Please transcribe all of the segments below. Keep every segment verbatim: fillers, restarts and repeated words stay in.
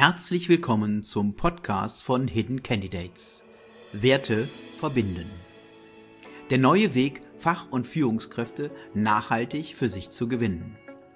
Herzlich willkommen zum Podcast von Hidden Candidates. Werte verbinden. Der neue Weg, Fach- und Führungskräfte nachhaltig für sich zu gewinnen.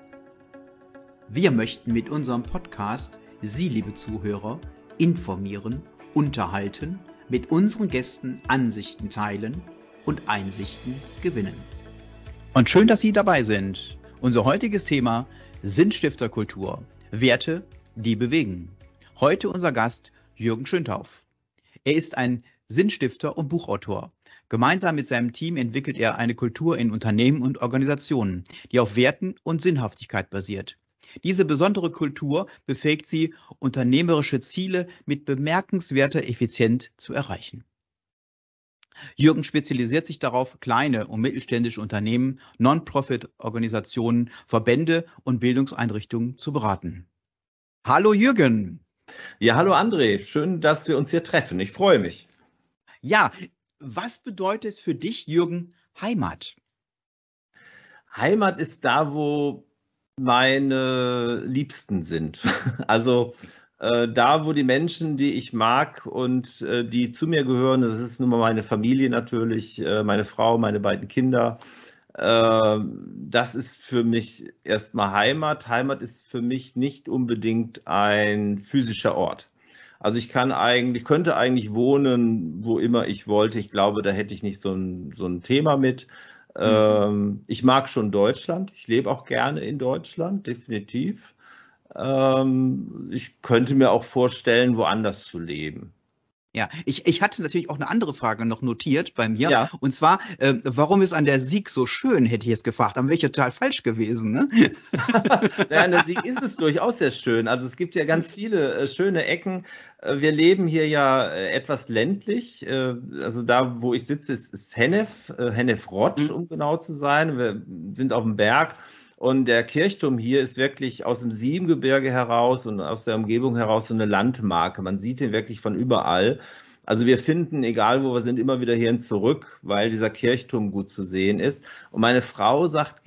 Wir möchten mit unserem Podcast Sie, liebe Zuhörer, informieren, unterhalten, mit unseren Gästen Ansichten teilen und Einsichten gewinnen. Und schön, dass Sie dabei sind. Unser heutiges Thema: Sinnstifterkultur. Werte, die bewegen. Heute unser Gast Jürgen Schöntauf. Er ist ein Sinnstifter und Buchautor. Gemeinsam mit seinem Team entwickelt er eine Kultur in Unternehmen und Organisationen, die auf Werten und Sinnhaftigkeit basiert. Diese besondere Kultur befähigt sie, unternehmerische Ziele mit bemerkenswerter Effizienz zu erreichen. Jürgen spezialisiert sich darauf, kleine und mittelständische Unternehmen, Non-Profit-Organisationen, Verbände und Bildungseinrichtungen zu beraten. Hallo Jürgen. Ja, hallo André. Schön, dass wir uns hier treffen. Ich freue mich. Ja, was bedeutet für dich, Jürgen, Heimat? Heimat ist da, wo meine Liebsten sind. Also äh, da, wo die Menschen, die ich mag und äh, die zu mir gehören, das ist nun mal meine Familie natürlich, äh, meine Frau, meine beiden Kinder. Äh, das ist für mich erstmal Heimat. Heimat ist für mich nicht unbedingt ein physischer Ort. Also ich kann eigentlich, könnte eigentlich wohnen, wo immer ich wollte. Ich glaube, da hätte ich nicht so ein, so ein Thema mit. Ähm, ich mag schon Deutschland. Ich lebe auch gerne in Deutschland, definitiv. Ähm, ich könnte mir auch vorstellen, woanders zu leben. Ja, ich, ich hatte natürlich auch eine andere Frage noch notiert bei mir. Ja. Und zwar, äh, warum ist an der Sieg so schön, hätte ich jetzt gefragt. Dann wäre ich total falsch gewesen, ne? Naja, an der Sieg ist es durchaus sehr schön. Also es gibt ja ganz viele äh, schöne Ecken. Äh, wir leben hier ja äh, etwas ländlich. Äh, also da, wo ich sitze, ist, ist Hennef, äh, Hennef-Rott, Mhm. um genau zu sein. Wir sind auf dem Berg. Und der Kirchturm hier ist wirklich aus dem Siebengebirge heraus und aus der Umgebung heraus so eine Landmarke. Man sieht ihn wirklich von überall. Also wir finden, egal wo wir sind, immer wieder hierhin zurück, weil dieser Kirchturm gut zu sehen ist. Und meine Frau sagt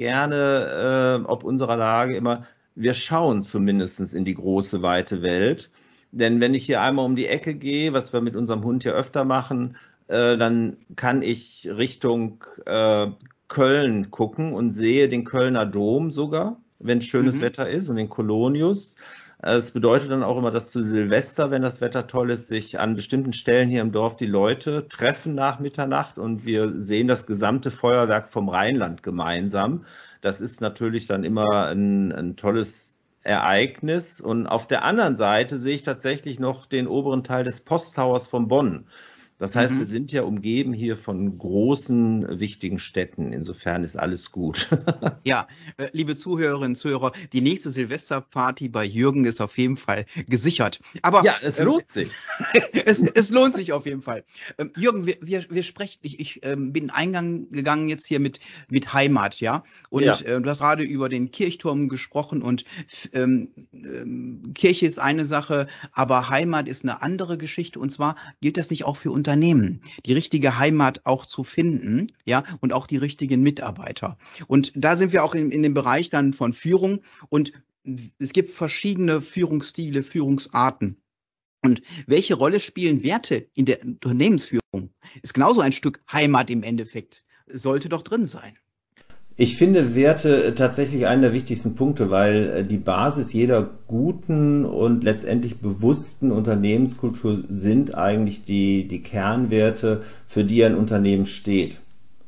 gerne, äh, ob unserer Lage immer, wir schauen zumindest in die große, weite Welt. Denn wenn ich hier einmal um die Ecke gehe, was wir mit unserem Hund ja öfter machen, äh, dann kann ich Richtung äh, Köln gucken und sehe den Kölner Dom sogar, wenn schönes Mhm. Wetter ist, und den Kolonius. Es bedeutet dann auch immer, dass zu Silvester, wenn das Wetter toll ist, sich an bestimmten Stellen hier im Dorf die Leute treffen nach Mitternacht und wir sehen das gesamte Feuerwerk vom Rheinland gemeinsam. Das ist natürlich dann immer ein, ein tolles Ereignis. Und auf der anderen Seite sehe ich tatsächlich noch den oberen Teil des Posttowers von Bonn. Das heißt, Mhm. wir sind ja umgeben hier von großen, wichtigen Städten. Insofern ist alles gut. Ja, äh, liebe Zuhörerinnen und Zuhörer, die nächste Silvesterparty bei Jürgen ist auf jeden Fall gesichert. Aber Ja, es ähm, lohnt sich. es, es lohnt sich auf jeden Fall. Ähm, Jürgen, wir, wir, wir sprechen, ich, ich ähm, bin Eingang gegangen jetzt hier mit, mit Heimat, ja. Und Ja. äh, du hast gerade über den Kirchturm gesprochen und ähm, ähm, Kirche ist eine Sache, aber Heimat ist eine andere Geschichte. Und zwar gilt das nicht auch für Unternehmen, die richtige Heimat auch zu finden, ja, und auch die richtigen Mitarbeiter. Und da sind wir auch in, in dem Bereich dann von Führung und es gibt verschiedene Führungsstile, Führungsarten. Und welche Rolle spielen Werte in der Unternehmensführung? Ist genauso ein Stück Heimat im Endeffekt. Sollte doch drin sein. Ich finde Werte tatsächlich einen der wichtigsten Punkte, weil die Basis jeder guten und letztendlich bewussten Unternehmenskultur sind eigentlich die, die Kernwerte, für die ein Unternehmen steht.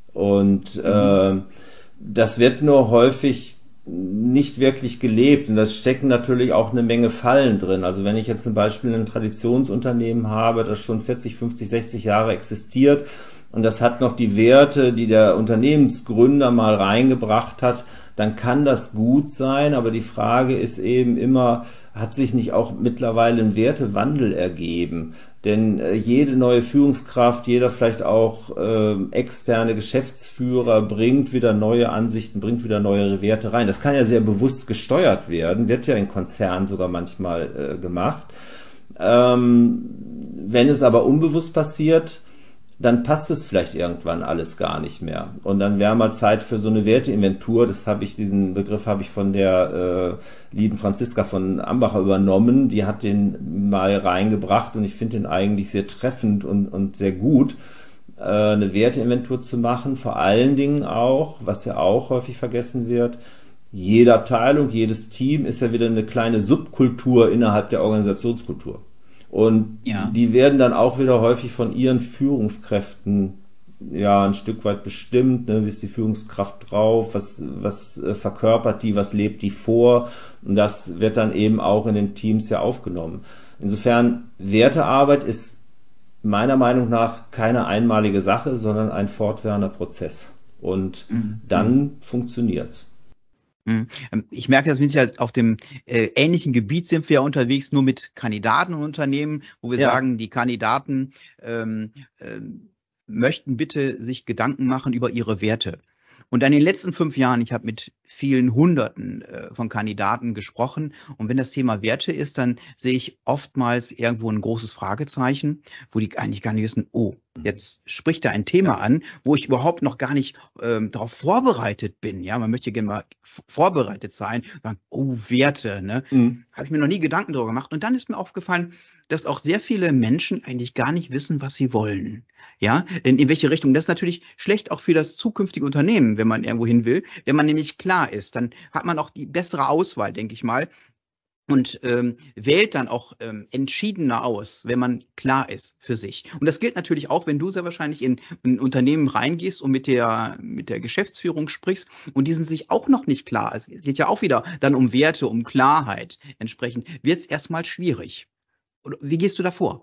Und mhm. äh, das wird nur häufig nicht wirklich gelebt und da stecken natürlich auch eine Menge Fallen drin. Also wenn ich jetzt zum Beispiel ein Traditionsunternehmen habe, das schon vierzig, fünfzig, sechzig Jahre existiert und das hat noch die Werte, die der Unternehmensgründer mal reingebracht hat, dann kann das gut sein, aber die Frage ist eben immer, hat sich nicht auch mittlerweile ein Wertewandel ergeben? Denn äh, jede neue Führungskraft, jeder vielleicht auch äh, externe Geschäftsführer bringt wieder neue Ansichten, bringt wieder neue Werte rein. Das kann ja sehr bewusst gesteuert werden, wird ja in Konzernen sogar manchmal äh, gemacht. Ähm, wenn es aber unbewusst passiert, dann passt es vielleicht irgendwann alles gar nicht mehr. Und dann wäre mal Zeit für so eine Werteinventur. Das habe ich, diesen Begriff habe ich von der äh, lieben Franziska von Ambacher übernommen. Die hat den mal reingebracht und ich finde den eigentlich sehr treffend und, und sehr gut, äh, eine Werteinventur zu machen. Vor allen Dingen auch, was ja auch häufig vergessen wird, jede Abteilung, jedes Team ist ja wieder eine kleine Subkultur innerhalb der Organisationskultur. Und Ja. die werden dann auch wieder häufig von ihren Führungskräften ja ein Stück weit bestimmt, ne? Wie ist die Führungskraft drauf, was, was äh, verkörpert die, was lebt die vor, und das wird dann eben auch in den Teams ja aufgenommen. Insofern, Wertearbeit ist meiner Meinung nach keine einmalige Sache, sondern ein fortwährender Prozess. Und Mhm. dann funktioniert's. Mhm. Ähm, Ich merke, dass wir ja auf dem äh, ähnlichen Gebiet sind wir ja unterwegs, nur mit Kandidaten und Unternehmen, wo wir Ja. sagen, die Kandidaten ähm, ähm, möchten bitte sich Gedanken machen über ihre Werte. Und in den letzten fünf Jahren, ich habe mit vielen Hunderten äh, von Kandidaten gesprochen, und wenn das Thema Werte ist, dann sehe ich oftmals irgendwo ein großes Fragezeichen, wo die eigentlich gar nicht wissen, oh, jetzt spricht er ein Thema an, wo ich überhaupt noch gar nicht ähm, darauf vorbereitet bin. Ja, man möchte gerne mal v- vorbereitet sein. Sagen, oh, Werte, ne? Mhm. Habe ich mir noch nie Gedanken darüber gemacht. Und dann ist mir aufgefallen, dass auch sehr viele Menschen eigentlich gar nicht wissen, was sie wollen. Ja, in, in welche Richtung. Das ist natürlich schlecht auch für das zukünftige Unternehmen, wenn man irgendwo hin will. Wenn man nämlich klar ist, dann hat man auch die bessere Auswahl, denke ich mal, und ähm, wählt dann auch ähm, entschiedener aus, wenn man klar ist für sich. Und das gilt natürlich auch, wenn du sehr wahrscheinlich in ein Unternehmen reingehst und mit der, mit der Geschäftsführung sprichst und die sind sich auch noch nicht klar. Es geht ja auch wieder dann um Werte, um Klarheit. Entsprechend wird es erstmal schwierig. Oder wie gehst du da vor?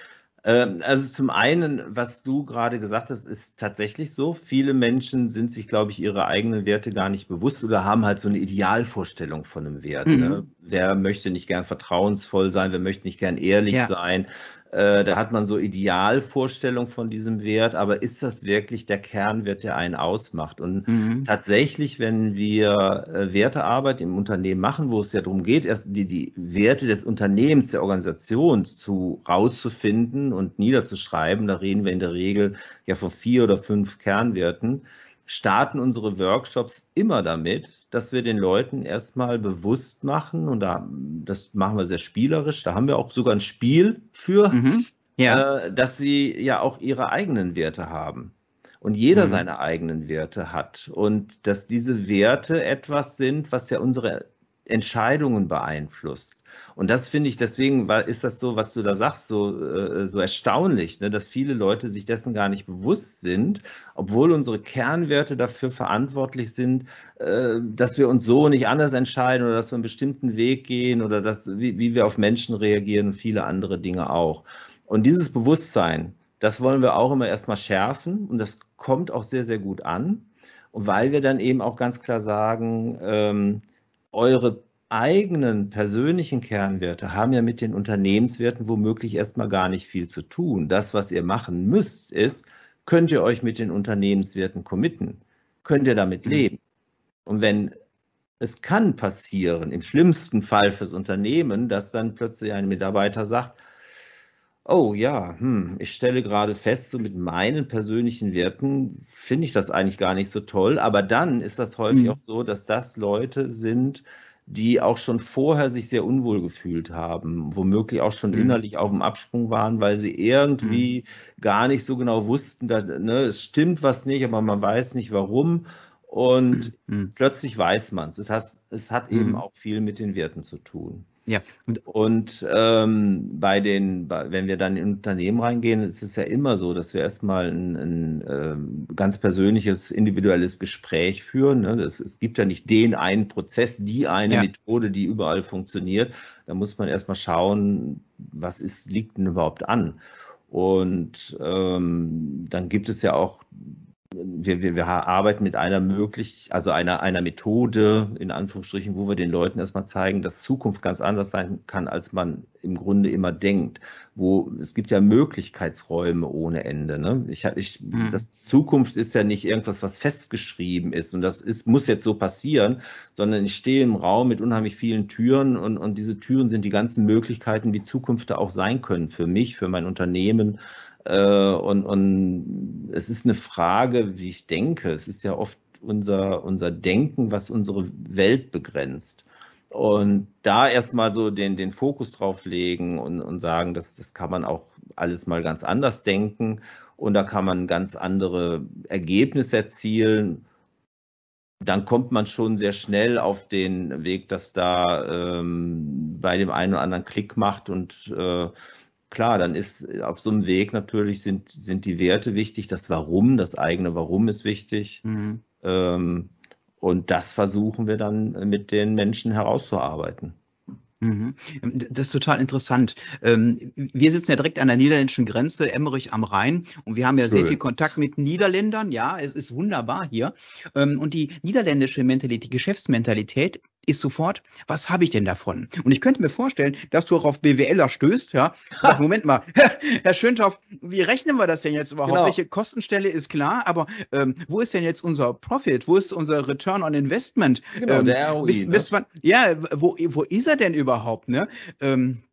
Ähm, Also zum einen, was du gerade gesagt hast, ist tatsächlich so. Viele Menschen sind sich, glaube ich, ihre eigenen Werte gar nicht bewusst oder haben halt so eine Idealvorstellung von einem Wert. Ne? Mhm. Wer möchte nicht gern vertrauensvoll sein, wer möchte nicht gern ehrlich Ja. sein? Äh, da hat man so Idealvorstellung von diesem Wert, aber ist das wirklich der Kernwert, der einen ausmacht? Und Mhm. tatsächlich, wenn wir äh, Wertearbeit im Unternehmen machen, wo es ja darum geht, erst die, die Werte des Unternehmens, der Organisation zu rauszufinden und niederzuschreiben, da reden wir in der Regel ja von vier oder fünf Kernwerten, starten unsere Workshops immer damit, dass wir den Leuten erstmal bewusst machen, und da, das machen wir sehr spielerisch, da haben wir auch sogar ein Spiel für, Mhm. Ja. äh, dass sie ja auch ihre eigenen Werte haben und jeder Mhm. seine eigenen Werte hat und dass diese Werte etwas sind, was ja unsere Entscheidungen beeinflusst. Und das finde ich, deswegen war, ist das so, was du da sagst, so, äh, so erstaunlich, ne, dass viele Leute sich dessen gar nicht bewusst sind, obwohl unsere Kernwerte dafür verantwortlich sind, äh, dass wir uns so nicht anders entscheiden oder dass wir einen bestimmten Weg gehen oder dass, wie, wie wir auf Menschen reagieren und viele andere Dinge auch. Und dieses Bewusstsein, das wollen wir auch immer erstmal schärfen, und das kommt auch sehr, sehr gut an. Und weil wir dann eben auch ganz klar sagen, ähm, eure eigenen persönlichen Kernwerte haben ja mit den Unternehmenswerten womöglich erstmal gar nicht viel zu tun. Das, was ihr machen müsst, ist, könnt ihr euch mit den Unternehmenswerten committen? Könnt ihr damit Mhm. leben? Und wenn es kann passieren, im schlimmsten Fall fürs Unternehmen, dass dann plötzlich ein Mitarbeiter sagt, oh ja, hm, ich stelle gerade fest, so mit meinen persönlichen Werten finde ich das eigentlich gar nicht so toll. Aber dann ist das häufig auch Mhm. so, dass das Leute sind, die auch schon vorher sich sehr unwohl gefühlt haben, womöglich auch schon Mhm. innerlich auf dem Absprung waren, weil sie Mhm. irgendwie gar nicht so genau wussten, dass, ne, es stimmt was nicht, aber man weiß nicht warum. Und Mhm. plötzlich weiß man es. Es hat, es hat eben Mhm. auch viel mit den Werten zu tun. Ja. Und Und ähm, bei den, bei, wenn wir dann in Unternehmen reingehen, ist es ja immer so, dass wir erstmal ein, ein ähm, ganz persönliches, individuelles Gespräch führen. Ne? Es, es gibt ja nicht den einen Prozess, die eine ja. Methode, die überall funktioniert. Da muss man erstmal schauen, was ist, liegt denn überhaupt an? Und ähm, dann gibt es ja auch wir, wir, wir arbeiten mit einer möglich, also einer, einer Methode, in Anführungsstrichen, wo wir den Leuten erstmal zeigen, dass Zukunft ganz anders sein kann, als man im Grunde immer denkt. Wo es gibt ja Möglichkeitsräume ohne Ende. Ne? Ich, ich, Mhm. das Zukunft ist ja nicht irgendwas, was festgeschrieben ist und das ist, muss jetzt so passieren, sondern ich stehe im Raum mit unheimlich vielen Türen und, und diese Türen sind die ganzen Möglichkeiten, wie Zukunft da auch sein können für mich, für mein Unternehmen, Äh, und, und es ist eine Frage, wie ich denke. Es ist ja oft unser, unser Denken, was unsere Welt begrenzt. Und da erstmal so den, den Fokus drauf legen und, und sagen, das, das kann man auch alles mal ganz anders denken und da kann man ganz andere Ergebnisse erzielen. Dann kommt man schon sehr schnell auf den Weg, dass da ähm, bei dem einen oder anderen Klick macht und äh, klar, dann ist auf so einem Weg natürlich sind, sind die Werte wichtig, das Warum, das eigene Warum ist wichtig. Mhm. Ähm, und das versuchen wir dann mit den Menschen herauszuarbeiten. Mhm. Das ist total interessant. Ähm, Wir sitzen ja direkt an der niederländischen Grenze, Emmerich am Rhein, und wir haben ja sehr viel Schön. Kontakt mit Niederländern. Ja, es ist wunderbar hier. Ähm, Und die niederländische Mentalität, die Geschäftsmentalität ist sofort, was habe ich denn davon? Und ich könnte mir vorstellen, dass du auch auf BWLer stößt, ja, und sagst, Moment mal, Herr Schöntoff, wie rechnen wir das denn jetzt überhaupt? Genau. Welche Kostenstelle ist klar, aber ähm, wo ist denn jetzt unser Profit? Wo ist unser Return on Investment? Genau, Ähm, der R O I, bis, ne? bis wann, ja, wo, wo ist er denn überhaupt, ne? Ähm,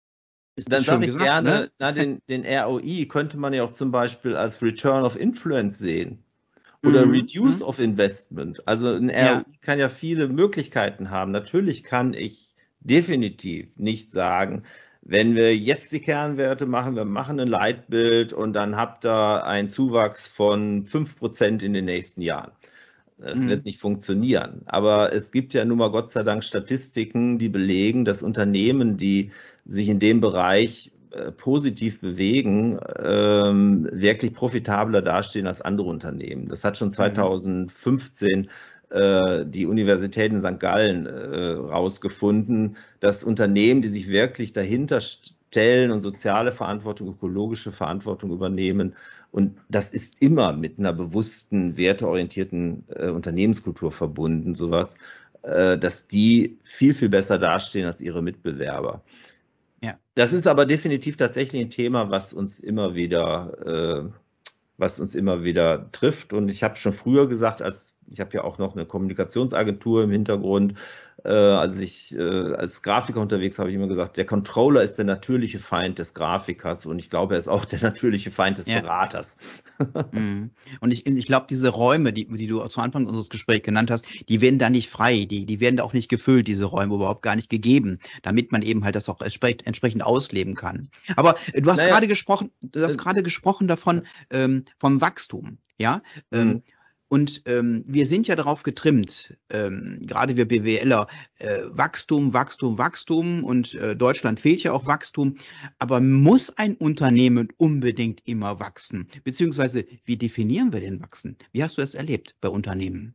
ist, ist Dann schön sage ich gesagt, ne? gerne, na, den, den R O I könnte man ja auch zum Beispiel als Return of Influence sehen oder Mhm, Reduce mhm. of Investment. Also ein Ja, R O I kann ja viele Möglichkeiten haben. Natürlich kann ich definitiv nicht sagen, wenn wir jetzt die Kernwerte machen, wir machen ein Leitbild und dann habt ihr einen Zuwachs von fünf Prozent in den nächsten Jahren. Das wird mhm, nicht funktionieren. Aber es gibt ja nun mal Gott sei Dank Statistiken, die belegen, dass Unternehmen, die sich in dem Bereich äh, positiv bewegen, ähm, wirklich profitabler dastehen als andere Unternehmen. Das hat schon mhm, zweitausendfünfzehn äh, die Universität in Sankt Gallen äh, rausgefunden, dass Unternehmen, die sich wirklich dahinter stellen und soziale Verantwortung, ökologische Verantwortung übernehmen, und das ist immer mit einer bewussten, werteorientierten äh, Unternehmenskultur verbunden, sowas, äh, dass die viel, viel besser dastehen als ihre Mitbewerber. ja. Das ist aber definitiv tatsächlich ein Thema, was uns immer wieder, äh, was uns immer wieder trifft. Und ich habe schon früher gesagt, als ich habe ja auch noch eine Kommunikationsagentur im Hintergrund, äh, als ich äh, als Grafiker unterwegs habe ich immer gesagt, der Controller ist der natürliche Feind des Grafikers und ich glaube, er ist auch der natürliche Feind des Ja. Beraters. Mhm. Und ich, ich glaube, diese Räume, die, die du zu Anfang unseres Gesprächs genannt hast, die werden da nicht frei, die, die werden da auch nicht gefüllt, diese Räume überhaupt gar nicht gegeben, damit man eben halt das auch entsprechend, entsprechend ausleben kann. Aber äh, du hast Naja, gerade gesprochen, du hast äh, gerade gesprochen davon, ähm, vom Wachstum, ja? hm. Ähm, und ähm, wir sind ja darauf getrimmt, ähm, gerade wir BWLer, äh, Wachstum, Wachstum, Wachstum und äh, Deutschland fehlt ja auch Wachstum. Aber muss ein Unternehmen unbedingt immer wachsen? Beziehungsweise, wie definieren wir denn wachsen? Wie hast du das erlebt bei Unternehmen?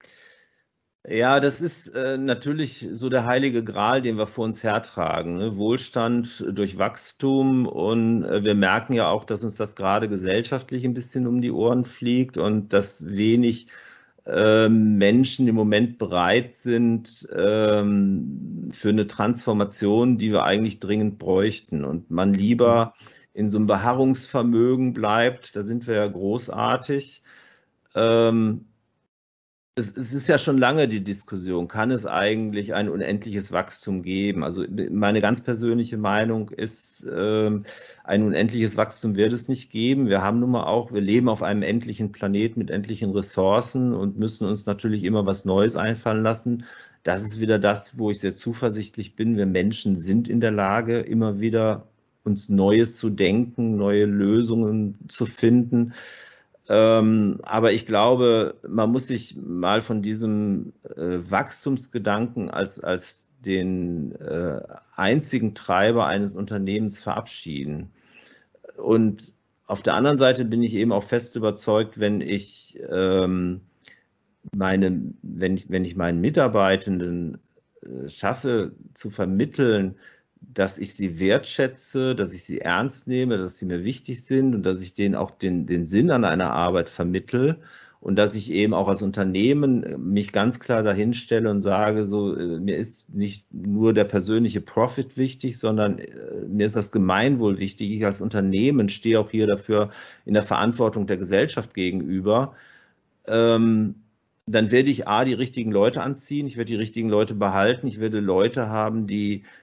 Ja, das ist äh, natürlich so der heilige Gral, den wir vor uns hertragen. Ne? Wohlstand durch Wachstum und äh, wir merken ja auch, dass uns das gerade gesellschaftlich ein bisschen um die Ohren fliegt und dass wenig äh, Menschen im Moment bereit sind ähm, für eine Transformation, die wir eigentlich dringend bräuchten und man Mhm. lieber in so einem Beharrungsvermögen bleibt. Da sind wir ja großartig. Ähm, es, es ist ja schon lange die Diskussion, kann es eigentlich ein unendliches Wachstum geben? Also meine ganz persönliche Meinung ist, ähm, ein unendliches Wachstum wird es nicht geben. Wir haben nun mal auch, wir leben auf einem endlichen Planeten mit endlichen Ressourcen und müssen uns natürlich immer was Neues einfallen lassen. Das ist wieder das, wo ich sehr zuversichtlich bin. Wir Menschen sind in der Lage, immer wieder uns Neues zu denken, neue Lösungen zu finden. Ähm, aber ich glaube, man muss sich mal von diesem äh, Wachstumsgedanken als, als den äh, einzigen Treiber eines Unternehmens verabschieden. Und auf der anderen Seite bin ich eben auch fest überzeugt, wenn ich ähm, meine, wenn ich, wenn ich meinen Mitarbeitenden äh, schaffe zu vermitteln, dass ich sie wertschätze, dass ich sie ernst nehme, dass sie mir wichtig sind und dass ich denen auch den, den Sinn an einer Arbeit vermittle und dass ich eben auch als Unternehmen äh, mich ganz klar dahin stelle und sage, so, äh, mir ist nicht nur der persönliche Profit wichtig, sondern äh, mir ist das Gemeinwohl wichtig. Ich als Unternehmen stehe auch hier dafür in der Verantwortung der Gesellschaft gegenüber. Ähm, Dann werde ich A, die richtigen Leute anziehen, ich werde die richtigen Leute behalten, ich werde Leute haben, die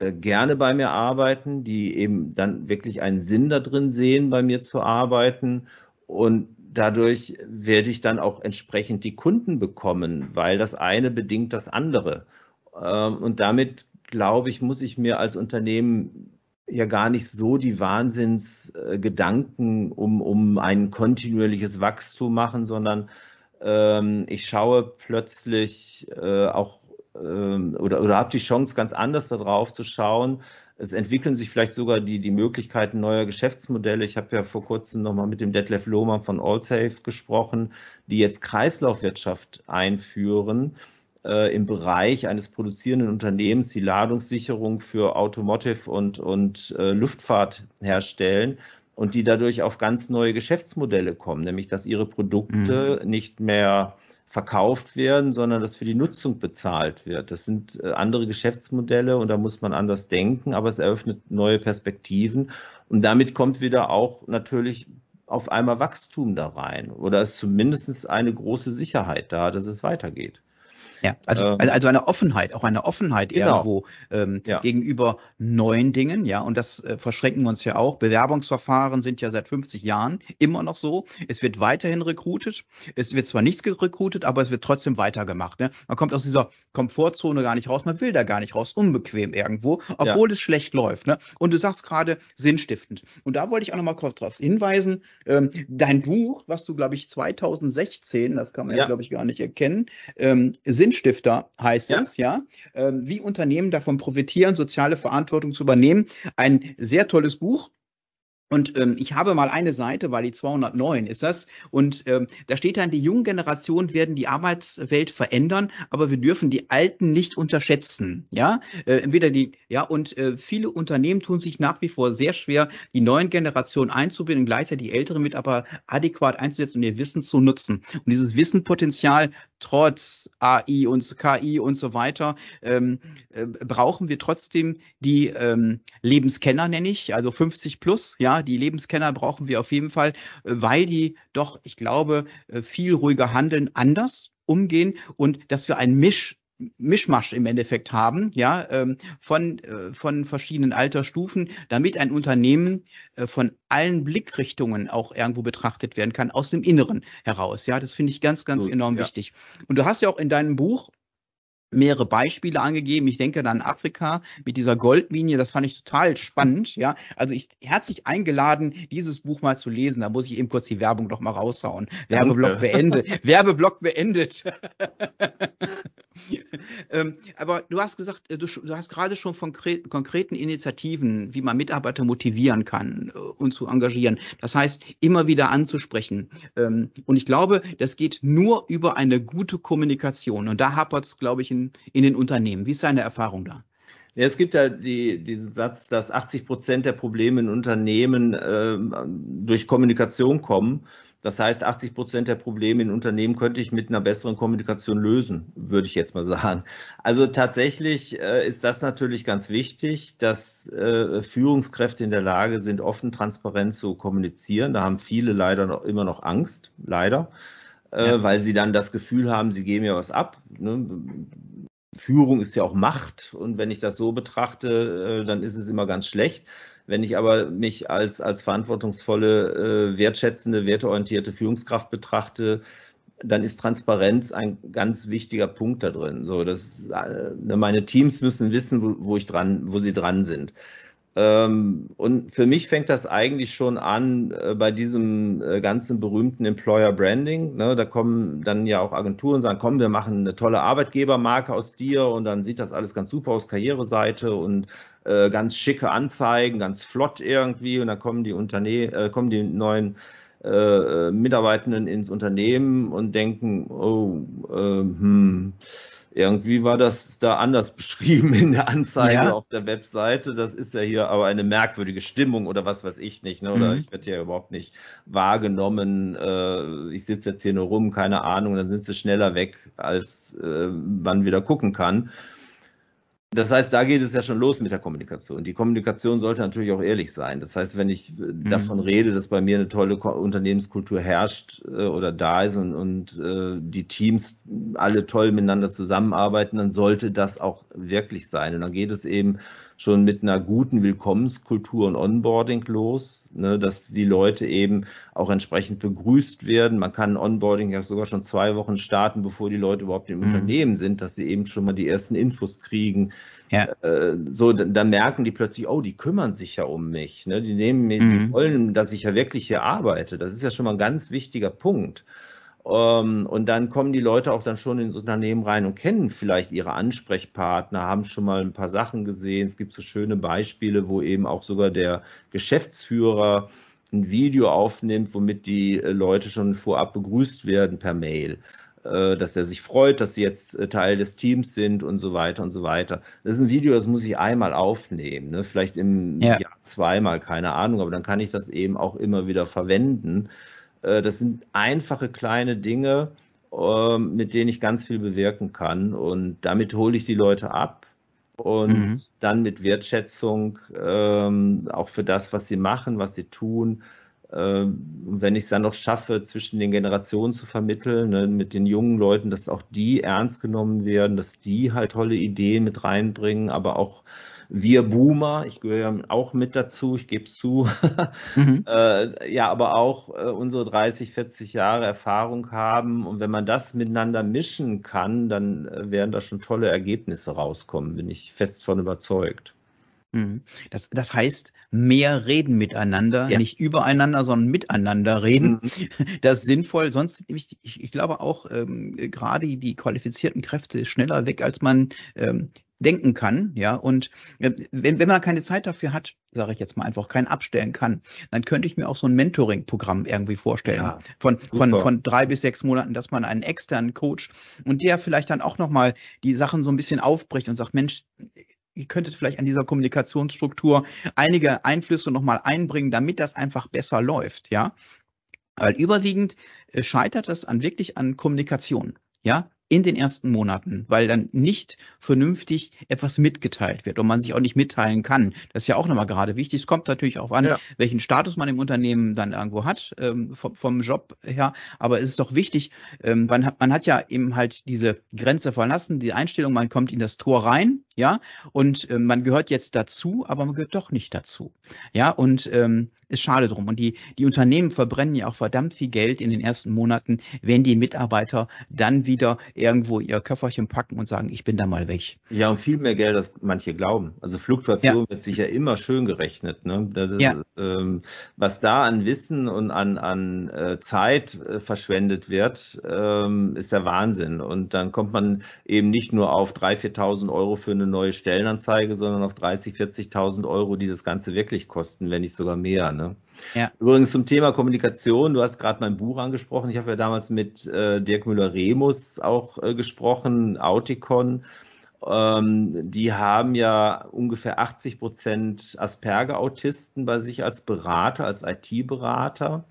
gerne bei mir arbeiten, die eben dann wirklich einen Sinn da drin sehen, bei mir zu arbeiten. Und dadurch werde ich dann auch entsprechend die Kunden bekommen, weil das eine bedingt das andere. Und damit, glaube ich, muss ich mir als Unternehmen ja gar nicht so die Wahnsinnsgedanken um, um ein kontinuierliches Wachstum machen, sondern ähm, ich schaue plötzlich äh, auch ähm, oder, oder habe die Chance, ganz anders darauf zu schauen. Es entwickeln sich vielleicht sogar die, die Möglichkeiten neuer Geschäftsmodelle. Ich habe ja vor kurzem nochmal mit dem Detlef Lohmann von Allsafe gesprochen, die jetzt Kreislaufwirtschaft einführen äh, im Bereich eines produzierenden Unternehmens, die Ladungssicherung für Automotive und, und äh, Luftfahrt herstellen und die dadurch auf ganz neue Geschäftsmodelle kommen, nämlich dass ihre Produkte mhm. nicht mehr verkauft werden, sondern dass für die Nutzung bezahlt wird. Das sind äh, andere Geschäftsmodelle und da muss man anders denken, aber es eröffnet neue Perspektiven und damit kommt wieder auch natürlich auf einmal Wachstum da rein oder ist zumindest eine große Sicherheit da, dass es weitergeht. Ja, also, ähm, also eine Offenheit, auch eine Offenheit genau. irgendwo ähm, ja. gegenüber neuen Dingen, ja, und das äh, verschränken wir uns ja auch. Bewerbungsverfahren sind ja seit fünfzig Jahren immer noch so. Es wird weiterhin rekrutet. Es wird zwar nichts gerekrutet, aber es wird trotzdem weitergemacht. Ne? Man kommt aus dieser Komfortzone gar nicht raus, man will da gar nicht raus, unbequem irgendwo, obwohl ja. es schlecht läuft. Ne? Und du sagst gerade sinnstiftend. Und da wollte ich auch noch mal kurz drauf hinweisen, ähm, dein Buch, was du, glaube ich, zweitausendsechzehn, das kann man ja, ja glaube ich, gar nicht erkennen, ähm, Sinn Stifter heißt ja. es, ja, ähm, wie Unternehmen davon profitieren, soziale Verantwortung zu übernehmen. Ein sehr tolles Buch. Und ähm, ich habe mal eine Seite, weil die zweihundertneun ist das, und ähm, da steht dann, die jungen Generationen werden die Arbeitswelt verändern, aber wir dürfen die Alten nicht unterschätzen, ja, äh, entweder die, ja, und äh, viele Unternehmen tun sich nach wie vor sehr schwer, die neuen Generationen einzubinden, gleichzeitig die älteren mit aber adäquat einzusetzen und ihr Wissen zu nutzen. Und dieses Wissenpotenzial trotz A I und K I und so weiter, ähm, äh, brauchen wir trotzdem die ähm, Lebenskenner, nenne ich, also fünfzig plus, ja, die Lebenskenner brauchen wir auf jeden Fall, weil die doch, ich glaube, viel ruhiger handeln, anders umgehen und dass wir einen Misch Mischmasch im Endeffekt haben, ja, ähm, von, äh, von verschiedenen Altersstufen, damit ein Unternehmen äh, von allen Blickrichtungen auch irgendwo betrachtet werden kann, aus dem Inneren heraus. Ja, das finde ich ganz, ganz Gut, enorm ja. wichtig. Und du hast ja auch in deinem Buch mehrere Beispiele angegeben. Ich denke dann Afrika mit dieser Goldmine, das fand ich total spannend, ja. Also ich herzlich eingeladen, dieses Buch mal zu lesen. Da muss ich eben kurz die Werbung doch mal raushauen. Werbeblock beendet. Werbeblock beendet. ähm, aber du hast gesagt, du, du hast gerade schon von konkreten, konkreten Initiativen, wie man Mitarbeiter motivieren kann äh, und zu engagieren. Das heißt, immer wieder anzusprechen. Ähm, und ich glaube, das geht nur über eine gute Kommunikation. Und da hapert es, glaube ich, in in den Unternehmen. Wie ist deine Erfahrung da? Ja, es gibt ja die, diesen Satz, dass achtzig Prozent der Probleme in Unternehmen äh, durch Kommunikation kommen. Das heißt, achtzig Prozent der Probleme in Unternehmen könnte ich mit einer besseren Kommunikation lösen, würde ich jetzt mal sagen. Also tatsächlich äh, ist das natürlich ganz wichtig, dass äh, Führungskräfte in der Lage sind, offen, transparent zu kommunizieren. Da haben viele leider noch immer noch Angst, leider. Ja. Weil sie dann das Gefühl haben, sie geben ja was ab. Ne? Führung ist ja auch Macht und wenn ich das so betrachte, dann ist es immer ganz schlecht. Wenn ich aber mich als, als verantwortungsvolle, wertschätzende, werteorientierte Führungskraft betrachte, dann ist Transparenz ein ganz wichtiger Punkt da drin. So, das, meine Teams müssen wissen, wo, wo ich dran, wo sie dran sind. Und für mich fängt das eigentlich schon an bei diesem ganzen berühmten Employer Branding. Da kommen dann ja auch Agenturen und sagen, komm, wir machen eine tolle Arbeitgebermarke aus dir und dann sieht das alles ganz super aus, Karriereseite und ganz schicke Anzeigen, ganz flott irgendwie und dann kommen die Unternehmen, kommen die neuen Mitarbeitenden ins Unternehmen und denken, oh, äh, hm, irgendwie war das da anders beschrieben in der Anzeige ja. auf der Webseite. Das ist ja hier aber eine merkwürdige Stimmung oder was weiß ich nicht. Ne? Oder mhm. ich werde ja überhaupt nicht wahrgenommen. Äh, ich sitze jetzt hier nur rum, keine Ahnung. Dann sind sie schneller weg, als äh, man wieder gucken kann. Das heißt, da geht es ja schon los mit der Kommunikation. Die Kommunikation sollte natürlich auch ehrlich sein. Das heißt, wenn ich mhm. davon rede, dass bei mir eine tolle Unternehmenskultur herrscht äh, oder da ist und, und äh, die Teams alle toll miteinander zusammenarbeiten, dann sollte das auch wirklich sein. Und dann geht es eben schon mit einer guten Willkommenskultur und Onboarding los, ne, dass die Leute eben auch entsprechend begrüßt werden. Man kann Onboarding ja sogar schon zwei Wochen starten, bevor die Leute überhaupt im Mhm. Unternehmen sind, dass sie eben schon mal die ersten Infos kriegen. Ja. Äh, so, dann, dann merken die plötzlich, oh, die kümmern sich ja um mich, ne? Die nehmen mir, die Mhm. wollen, dass ich ja wirklich hier arbeite. Das ist ja schon mal ein ganz wichtiger Punkt. Ähm, und dann kommen die Leute auch dann schon ins Unternehmen rein und kennen vielleicht ihre Ansprechpartner, haben schon mal ein paar Sachen gesehen. Es gibt so schöne Beispiele, wo eben auch sogar der Geschäftsführer ein Video aufnimmt, womit die äh, Leute schon vorab begrüßt werden per Mail, äh, dass er sich freut, dass sie jetzt äh, Teil des Teams sind und so weiter und so weiter. Das ist ein Video, das muss ich einmal aufnehmen, ne? Vielleicht im Ja. Jahr zweimal, keine Ahnung, aber dann kann ich das eben auch immer wieder verwenden. Das sind einfache kleine Dinge, mit denen ich ganz viel bewirken kann. Und damit hole ich die Leute ab. Und Mhm. dann mit Wertschätzung ähm, auch für das, was sie machen, was sie tun. Ähm, wenn ich es dann noch schaffe, zwischen den Generationen zu vermitteln, ne, mit den jungen Leuten, dass auch die ernst genommen werden, dass die halt tolle Ideen mit reinbringen, aber auch wir Boomer, ich gehöre ja auch mit dazu, ich gebe es zu, Mhm. äh, ja, aber auch äh, unsere dreißig, vierzig Jahre Erfahrung haben. Und wenn man das miteinander mischen kann, dann äh, werden da schon tolle Ergebnisse rauskommen, bin ich fest von überzeugt. Mhm. Das, das heißt, mehr reden miteinander, Ja. nicht übereinander, sondern miteinander reden. Mhm. Das ist sinnvoll. Sonst, ich, ich, ich glaube auch, ähm, gerade die qualifizierten Kräfte schneller weg, als man ähm, denken kann. Ja, und äh, wenn, wenn man keine Zeit dafür hat, sage ich jetzt mal einfach, keinen abstellen kann, dann könnte ich mir auch so ein Mentoring-Programm irgendwie vorstellen. Ja, Von, von, super. von drei bis sechs Monaten, dass man einen externen Coach und der vielleicht dann auch nochmal die Sachen so ein bisschen aufbricht und sagt, Mensch, ihr könntet vielleicht an dieser Kommunikationsstruktur einige Einflüsse nochmal einbringen, damit das einfach besser läuft, ja. Weil überwiegend äh, scheitert es an wirklich an Kommunikation, ja, in den ersten Monaten, weil dann nicht vernünftig etwas mitgeteilt wird und man sich auch nicht mitteilen kann. Das ist ja auch nochmal gerade wichtig. Es kommt natürlich auch an, Ja. welchen Status man im Unternehmen dann irgendwo hat, ähm, vom, vom Job her. Aber es ist doch wichtig, ähm, man hat, man hat ja eben halt diese Grenze verlassen, die Einstellung, man kommt in das Tor rein, ja, und ähm, man gehört jetzt dazu, aber man gehört doch nicht dazu. Ja, und ähm, ist schade drum. Und die, die Unternehmen verbrennen ja auch verdammt viel Geld in den ersten Monaten, wenn die Mitarbeiter dann wieder irgendwo ihr Köfferchen packen und sagen, ich bin da mal weg. Ja, und viel mehr Geld, als manche glauben. Also Ja, Fluktuation wird sicher immer schön gerechnet. Ne? Das ja. ist, ähm, was da an Wissen und an, an äh, Zeit äh, verschwendet wird, ähm, ist der Wahnsinn. Und dann kommt man eben nicht nur auf dreitausend, viertausend Euro für eine neue Stellenanzeige, sondern auf dreißigtausend, vierzigtausend Euro, die das Ganze wirklich kosten, wenn nicht sogar mehr. Ne? Ja. Übrigens zum Thema Kommunikation, du hast gerade mein Buch angesprochen. Ich habe ja damals mit äh, Dirk Müller-Remus auch äh, gesprochen, Auticon. Ähm, die haben ja ungefähr achtzig Prozent Asperger-Autisten bei sich als Berater, als I T-Berater.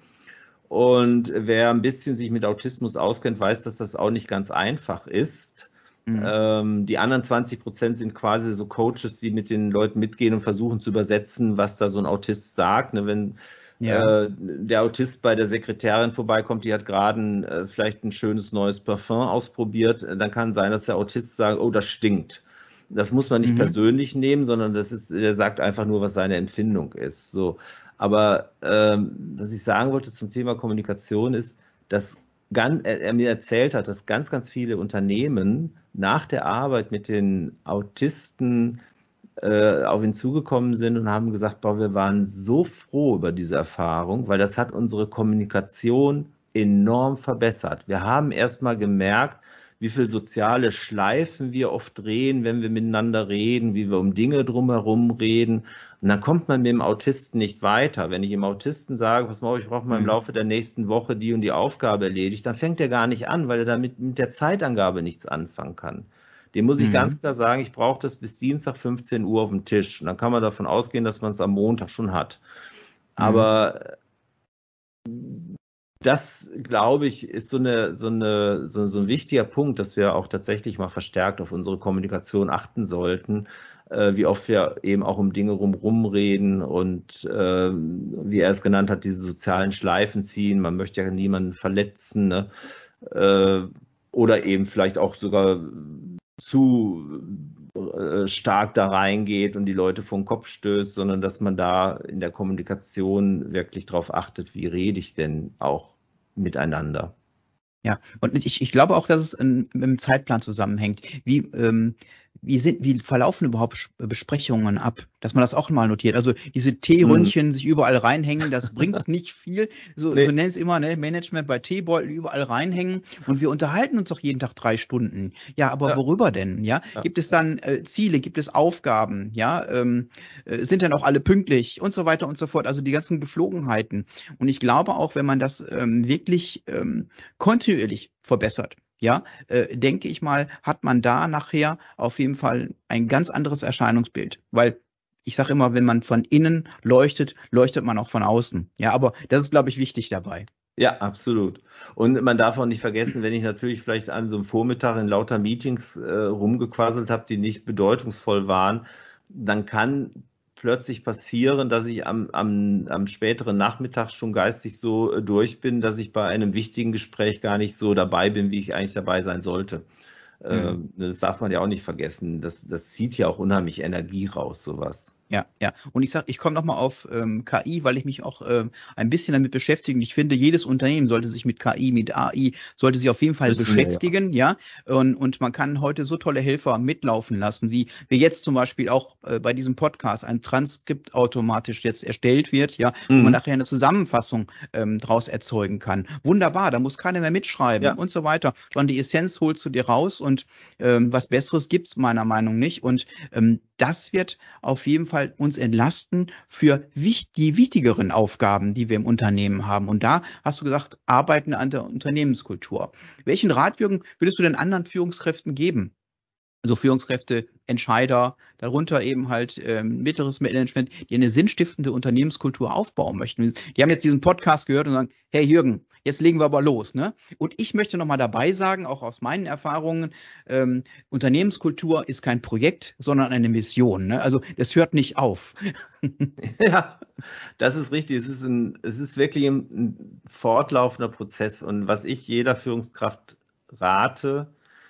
Und wer ein bisschen sich mit Autismus auskennt, weiß, dass das auch nicht ganz einfach ist. Mhm. Ähm, die anderen zwanzig Prozent sind quasi so Coaches, die mit den Leuten mitgehen und versuchen zu übersetzen, was da so ein Autist sagt. Ne, wenn Ja. äh, der Autist bei der Sekretärin vorbeikommt, die hat gerade ein, äh, vielleicht ein schönes neues Parfum ausprobiert, äh, dann kann sein, dass der Autist sagt, oh, das stinkt. Das muss man nicht Mhm. persönlich nehmen, sondern das ist, der sagt einfach nur, was seine Empfindung ist. So. Aber ähm, was ich sagen wollte zum Thema Kommunikation ist, dass ganz, er, er mir erzählt hat, dass ganz, ganz viele Unternehmen nach der Arbeit mit den Autisten äh, auf ihn zugekommen sind und haben gesagt, boah, wir waren so froh über diese Erfahrung, weil das hat unsere Kommunikation enorm verbessert. Wir haben erstmal gemerkt, wie viel soziale Schleifen wir oft drehen, wenn wir miteinander reden, wie wir um Dinge drumherum reden. Und dann kommt man mit dem Autisten nicht weiter. Wenn ich dem Autisten sage, pass mal auf, ich brauche mal im Mhm. Laufe der nächsten Woche die und die Aufgabe erledigt, dann fängt er gar nicht an, weil er damit mit der Zeitangabe nichts anfangen kann. Dem muss ich ganz Mhm. klar sagen, ich brauche das bis Dienstag fünfzehn Uhr auf dem Tisch. Und dann kann man davon ausgehen, dass man es am Montag schon hat. Mhm. Aber das, glaube ich, ist so, eine, so, eine, so, so ein wichtiger Punkt, dass wir auch tatsächlich mal verstärkt auf unsere Kommunikation achten sollten, äh, wie oft wir eben auch um Dinge rumrum reden und äh, wie er es genannt hat, diese sozialen Schleifen ziehen. Man möchte ja niemanden verletzen, ne? Äh, oder eben vielleicht auch sogar zu äh, stark da reingeht und die Leute vor den Kopf stößt, sondern dass man da in der Kommunikation wirklich darauf achtet, wie rede ich denn auch miteinander. Ja, und ich, ich glaube auch, dass es in, mit dem Zeitplan zusammenhängt. Wie, ähm, wie sind, wie verlaufen überhaupt Bes- Besprechungen ab? Dass man das auch mal notiert. Also diese Mhm. Teeründchen sich überall reinhängen, das bringt nicht viel. So, so Nee. nennt es immer, ne, Management bei Teebeutel überall reinhängen. Und wir unterhalten uns doch jeden Tag drei Stunden. Ja, aber Ja, worüber denn? Ja, ja. gibt es dann äh, Ziele? Gibt es Aufgaben? Ja, ähm, äh, sind dann auch alle pünktlich und so weiter und so fort. Also die ganzen Geflogenheiten. Und ich glaube auch, wenn man das ähm, wirklich ähm, kontinuierlich verbessert, ja, äh, denke ich mal, hat man da nachher auf jeden Fall ein ganz anderes Erscheinungsbild. Weil ich sage immer, wenn man von innen leuchtet, leuchtet man auch von außen. Ja, aber das ist, glaube ich, wichtig dabei. Ja, absolut. Und man darf auch nicht vergessen, wenn ich natürlich vielleicht an so einem Vormittag in lauter Meetings äh, rumgequasselt habe, die nicht bedeutungsvoll waren, dann kann plötzlich passieren, dass ich am, am, am späteren Nachmittag schon geistig so äh, durch bin, dass ich bei einem wichtigen Gespräch gar nicht so dabei bin, wie ich eigentlich dabei sein sollte. Hm. Ähm, das darf man ja auch nicht vergessen. Das, das zieht ja auch unheimlich Energie raus, sowas. Ja, ja. Und ich sag, ich komme nochmal auf ähm, K I, weil ich mich auch ähm, ein bisschen damit beschäftige. Und ich finde, jedes Unternehmen sollte sich mit K I, mit A I, sollte sich auf jeden Fall Müssen wir ja. beschäftigen, ja. Und, und man kann heute so tolle Helfer mitlaufen lassen, wie wir jetzt zum Beispiel auch äh, bei diesem Podcast ein Transkript automatisch jetzt erstellt wird, ja, wo man Mhm. nachher eine Zusammenfassung ähm, draus erzeugen kann. Wunderbar, da muss keiner mehr mitschreiben Ja. und so weiter, sondern die Essenz holst du dir raus und ähm, was Besseres gibt's meiner Meinung nicht. Und ähm, das wird auf jeden Fall uns entlasten für wich die wichtigeren Aufgaben, die wir im Unternehmen haben. Und da hast du gesagt, arbeiten an der Unternehmenskultur. Welchen Rat, Jürgen, würdest du den anderen Führungskräften geben? Also Führungskräfte, Entscheider, darunter eben halt ähm, mittleres Management, die eine sinnstiftende Unternehmenskultur aufbauen möchten. Die haben jetzt diesen Podcast gehört und sagen, hey Jürgen, jetzt legen wir aber los, ne? Und ich möchte nochmal dabei sagen, auch aus meinen Erfahrungen, ähm, Unternehmenskultur ist kein Projekt, sondern eine Mission, ne? Also das hört nicht auf. Ja, das ist richtig. Es ist ein, es ist wirklich ein, ein fortlaufender Prozess. Und was ich jeder Führungskraft rate,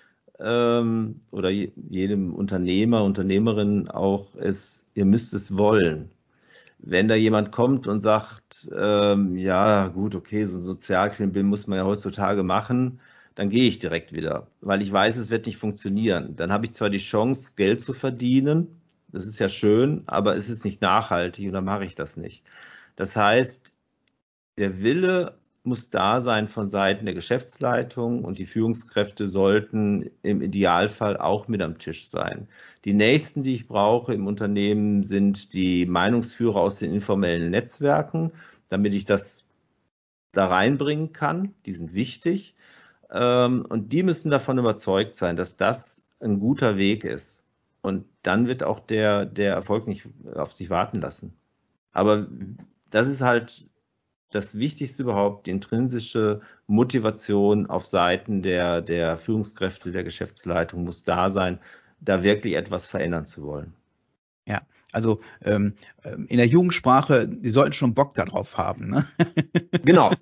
ähm, oder je, jedem Unternehmer, Unternehmerin auch, ist, ihr müsst es wollen. Wenn da jemand kommt und sagt, ähm, ja, gut, okay, so ein Sozialklinikum muss man ja heutzutage machen, dann gehe ich direkt wieder, weil ich weiß, es wird nicht funktionieren. Dann habe ich zwar die Chance, Geld zu verdienen, das ist ja schön, aber es ist nicht nachhaltig und dann mache ich das nicht. Das heißt, der Wille muss da sein von Seiten der Geschäftsleitung und die Führungskräfte sollten im Idealfall auch mit am Tisch sein. Die nächsten, die ich brauche im Unternehmen, sind die Meinungsführer aus den informellen Netzwerken, damit ich das da reinbringen kann. Die sind wichtig. Ähm, Und die müssen davon überzeugt sein, dass das ein guter Weg ist. Und dann wird auch der, der Erfolg nicht auf sich warten lassen. Aber das ist halt das Wichtigste überhaupt, die intrinsische Motivation auf Seiten der, der Führungskräfte, der Geschäftsleitung muss da sein, da wirklich etwas verändern zu wollen. Ja, also ähm, ähm, in der Jugendsprache, die sollten schon Bock darauf haben, ne? Genau.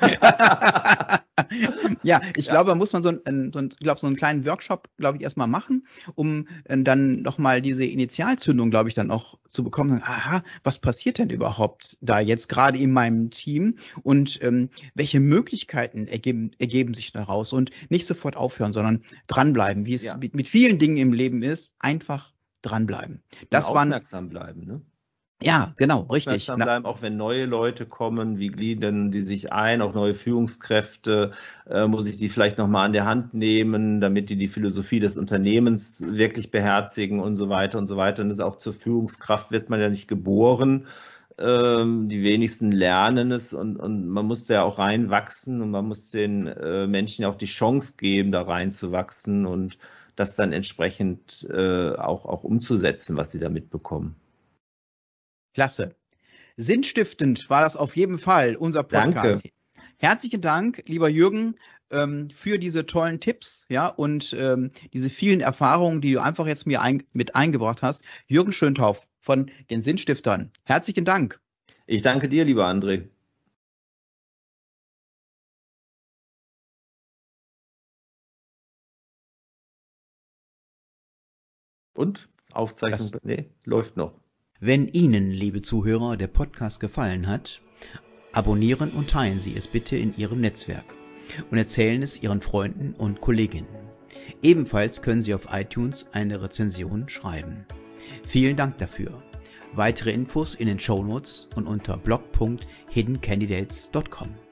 Ja, ich Ja. glaube, da muss man so einen, so einen, ich glaube, so einen kleinen Workshop, glaube ich, erstmal machen, um äh, dann nochmal diese Initialzündung, glaube ich, dann auch zu bekommen. Aha, was passiert denn überhaupt da jetzt gerade in meinem Team und ähm, welche Möglichkeiten ergeben, ergeben sich daraus und nicht sofort aufhören, sondern dranbleiben, wie es Ja. mit, mit vielen Dingen im Leben ist, einfach dranbleiben. Und Das waren, aufmerksam bleiben, ne? ja, genau, richtig. Aufmerksam Na, bleiben, auch wenn neue Leute kommen, wie gliedern die sich ein, auch neue Führungskräfte, äh, muss ich die vielleicht nochmal an der Hand nehmen, damit die die Philosophie des Unternehmens wirklich beherzigen und so weiter und so weiter. Und das auch zur Führungskraft wird man ja nicht geboren. Ähm, die wenigsten lernen es und, und man muss da ja auch reinwachsen und man muss den äh, Menschen ja auch die Chance geben, da reinzuwachsen und das dann entsprechend äh, auch, auch umzusetzen, was sie da mitbekommen. klasse. Sinnstiftend war das auf jeden Fall, unser Danke. Podcast. Herzlichen Dank, lieber Jürgen, ähm, für diese tollen Tipps, ja, und ähm, diese vielen Erfahrungen, die du einfach jetzt mir ein, mit eingebracht hast. Jürgen Schöntauf von den Sinnstiftern. Herzlichen Dank. Ich danke dir, lieber André. Und Aufzeichnung, das, nee, läuft noch. Wenn Ihnen, liebe Zuhörer, der Podcast gefallen hat, abonnieren und teilen Sie es bitte in Ihrem Netzwerk und erzählen es Ihren Freunden und Kolleginnen. Ebenfalls können Sie auf iTunes eine Rezension schreiben. Vielen Dank dafür. Weitere Infos in den Shownotes und unter blog punkt hidden candidates punkt com.